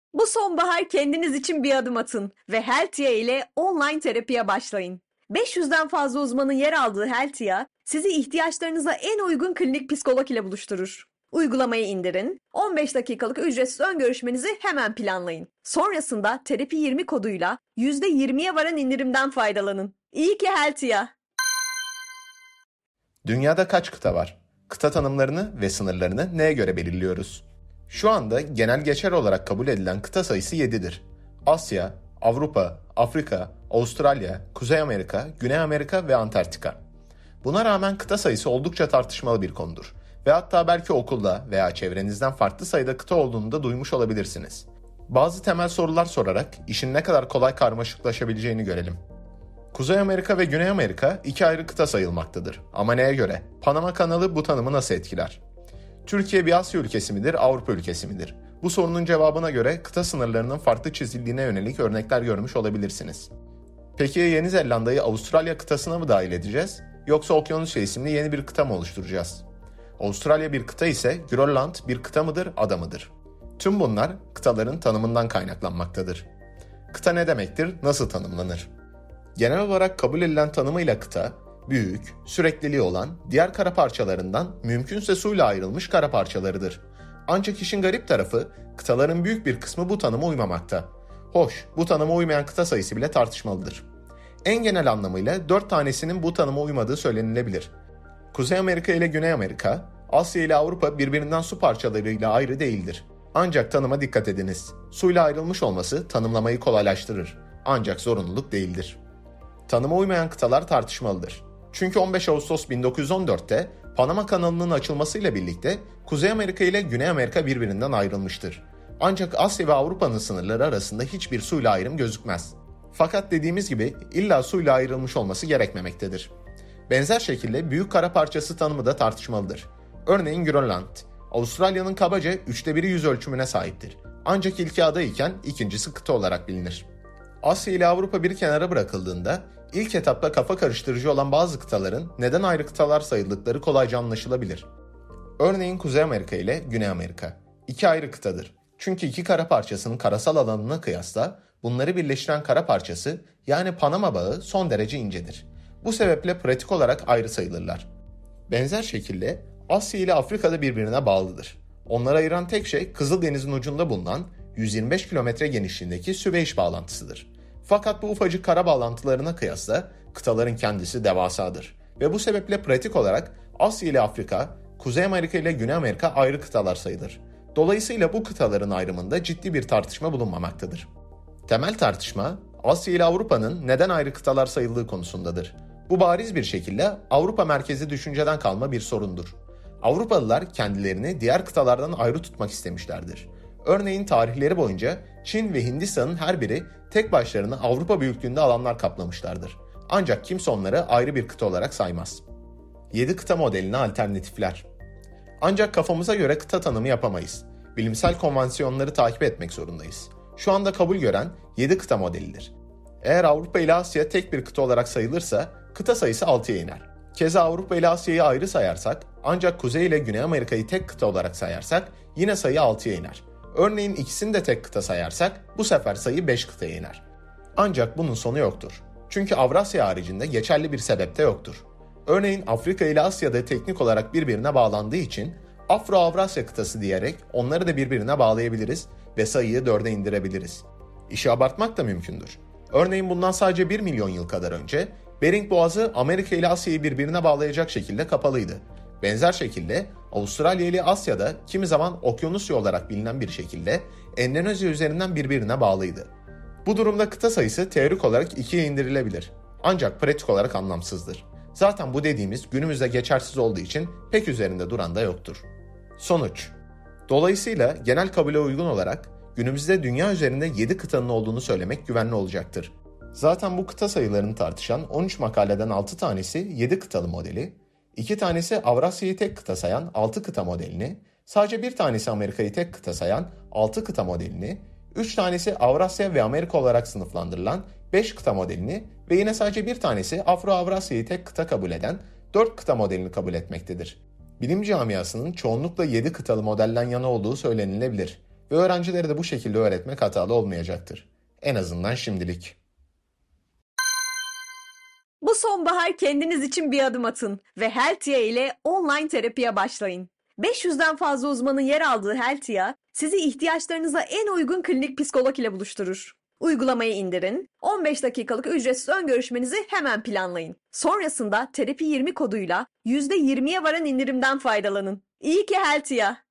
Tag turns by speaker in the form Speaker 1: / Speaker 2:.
Speaker 1: Bu sonbahar kendiniz için bir adım atın ve Heltia ile online terapiye başlayın. 500'den fazla uzmanın yer aldığı Heltia, sizi ihtiyaçlarınıza en uygun klinik psikolog ile buluşturur. Uygulamayı indirin, 15 dakikalık ücretsiz ön görüşmenizi hemen planlayın. Sonrasında terapi 20 koduyla %20'ye varan indirimden faydalanın. İyi ki Heltia.
Speaker 2: Dünyada kaç kıta var? Kıta tanımlarını ve sınırlarını neye göre belirliyoruz? Şu anda genel geçer olarak kabul edilen kıta sayısı 7'dir. Asya, Avrupa, Afrika, Avustralya, Kuzey Amerika, Güney Amerika ve Antarktika. Buna rağmen kıta sayısı oldukça tartışmalı bir konudur. Ve hatta belki okulda veya çevrenizden farklı sayıda kıta olduğunu da duymuş olabilirsiniz. Bazı temel sorular sorarak işin ne kadar kolay karmaşıklaşabileceğini görelim. Kuzey Amerika ve Güney Amerika iki ayrı kıta sayılmaktadır. Ama neye göre? Panama Kanalı bu tanımı nasıl etkiler? Türkiye bir Asya ülkesi midir, Avrupa ülkesi midir? Bu sorunun cevabına göre kıta sınırlarının farklı çizildiğine yönelik örnekler görmüş olabilirsiniz. Peki Yeni Zelanda'yı Avustralya kıtasına mı dahil edeceğiz? Yoksa Okyanusya isimli yeni bir kıta mı oluşturacağız? Avustralya bir kıta ise Grönland bir kıta mıdır, ada mıdır? Tüm bunlar kıtaların tanımından kaynaklanmaktadır. Kıta ne demektir, nasıl tanımlanır? Genel olarak kabul edilen tanımıyla kıta, büyük, sürekliliği olan, diğer kara parçalarından mümkünse suyla ayrılmış kara parçalarıdır. Ancak işin garip tarafı, kıtaların büyük bir kısmı bu tanıma uymamakta. Hoş, bu tanıma uymayan kıta sayısı bile tartışmalıdır. En genel anlamıyla 4 tanesinin bu tanıma uymadığı söylenilebilir. Kuzey Amerika ile Güney Amerika, Asya ile Avrupa birbirinden su parçalarıyla ayrı değildir. Ancak tanıma dikkat ediniz. Suyla ayrılmış olması tanımlamayı kolaylaştırır. Ancak zorunluluk değildir. Tanıma uymayan kıtalar tartışmalıdır. Çünkü 15 Ağustos 1914'te Panama Kanalı'nın açılmasıyla birlikte Kuzey Amerika ile Güney Amerika birbirinden ayrılmıştır. Ancak Asya ve Avrupa'nın sınırları arasında hiçbir suyla ayrım gözükmez. Fakat dediğimiz gibi illa suyla ayrılmış olması gerekmemektedir. Benzer şekilde büyük kara parçası tanımı da tartışmalıdır. Örneğin Grönland, Avustralya'nın kabaca 1/3 yüz ölçümüne sahiptir. Ancak ilki ada iken ikincisi kıta olarak bilinir. Asya ile Avrupa bir kenara bırakıldığında ilk etapta kafa karıştırıcı olan bazı kıtaların neden ayrı kıtalar sayıldıkları kolayca anlaşılabilir. Örneğin Kuzey Amerika ile Güney Amerika. İki ayrı kıtadır. Çünkü iki kara parçasının karasal alanına kıyasla bunları birleştiren kara parçası yani Panama bağı son derece incedir. Bu sebeple pratik olarak ayrı sayılırlar. Benzer şekilde Asya ile Afrika da birbirine bağlıdır. Onları ayıran tek şey Kızıldeniz'in ucunda bulunan 125 kilometre genişliğindeki Süveyş bağlantısıdır. Fakat bu ufacık kara bağlantılarına kıyasla kıtaların kendisi devasadır. Ve bu sebeple pratik olarak Asya ile Afrika, Kuzey Amerika ile Güney Amerika ayrı kıtalar sayılır. Dolayısıyla bu kıtaların ayrımında ciddi bir tartışma bulunmamaktadır. Temel tartışma, Asya ile Avrupa'nın neden ayrı kıtalar sayıldığı konusundadır. Bu bariz bir şekilde Avrupa merkezli düşünceden kalma bir sorundur. Avrupalılar kendilerini diğer kıtalardan ayrı tutmak istemişlerdir. Örneğin tarihleri boyunca Çin ve Hindistan'ın her biri tek başlarına Avrupa büyüklüğünde alanlar kaplamışlardır. Ancak kimse onları ayrı bir kıta olarak saymaz. 7 kıta modeline alternatifler. Ancak kafamıza göre kıta tanımı yapamayız. Bilimsel konvansiyonları takip etmek zorundayız. Şu anda kabul gören 7 kıta modelidir. Eğer Avrupa ile Asya tek bir kıta olarak sayılırsa kıta sayısı 6'ya iner. Keza Avrupa ile Asya'yı ayrı sayarsak ancak Kuzey ile Güney Amerika'yı tek kıta olarak sayarsak yine sayı 6'ya iner. Örneğin ikisini de tek kıta sayarsak bu sefer sayı 5 kıtaya iner. Ancak bunun sonu yoktur. Çünkü Avrasya haricinde geçerli bir sebep de yoktur. Örneğin Afrika ile Asya'da teknik olarak birbirine bağlandığı için Afro-Avrasya kıtası diyerek onları da birbirine bağlayabiliriz ve sayıyı 4'e indirebiliriz. İşi abartmak da mümkündür. Örneğin bundan sadece 1 milyon yıl kadar önce Bering Boğazı Amerika ile Asya'yı birbirine bağlayacak şekilde kapalıydı. Benzer şekilde Avustralya ile Asya'da kimi zaman Okyanusya olarak bilinen bir şekilde Endonezya üzerinden birbirine bağlıydı. Bu durumda kıta sayısı teorik olarak 2'ye indirilebilir. Ancak pratik olarak anlamsızdır. Zaten bu dediğimiz günümüzde geçersiz olduğu için pek üzerinde duran da yoktur. Sonuç. Dolayısıyla genel kabule uygun olarak günümüzde dünya üzerinde 7 kıtanın olduğunu söylemek güvenli olacaktır. Zaten bu kıta sayılarını tartışan 13 makaleden 6 tanesi 7 kıtalı modeli, 2 tanesi Avrasya'yı tek kıta sayan 6 kıta modelini, sadece bir tanesi Amerika'yı tek kıta sayan 6 kıta modelini, 3 tanesi Avrasya ve Amerika olarak sınıflandırılan 5 kıta modelini ve yine sadece bir tanesi Afro-Avrasya'yı tek kıta kabul eden 4 kıta modelini kabul etmektedir. Bilim camiasının çoğunlukla 7 kıtalı modelden yana olduğu söylenilebilir. Ve öğrencilere de bu şekilde öğretmek hatalı olmayacaktır. En azından şimdilik.
Speaker 1: Bu sonbahar kendiniz için bir adım atın ve Heltia ile online terapiye başlayın. 500'den fazla uzmanın yer aldığı Heltia, sizi ihtiyaçlarınıza en uygun klinik psikolog ile buluşturur. Uygulamayı indirin, 15 dakikalık ücretsiz ön görüşmenizi hemen planlayın. Sonrasında Terapi 20 koduyla %20'ye varan indirimden faydalanın. İyi ki Heltia!